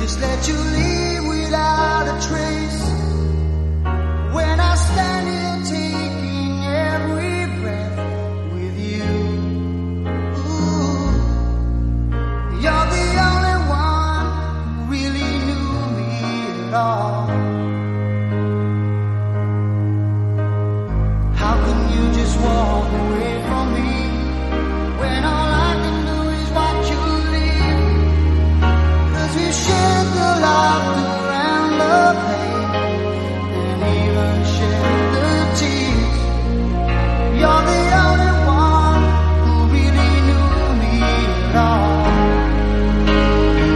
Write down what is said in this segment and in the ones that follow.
just let you leave without a trace. When I stand here taking every breath with you, ooh, you're the only one who really knew me at all. How can you just walk away from me when all I can do is watch you leave? 'Cause we shared the laughter and the pain, and even shared the tears. You're the only one who really knew me at all.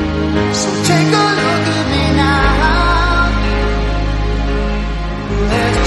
So take a look at me now. There's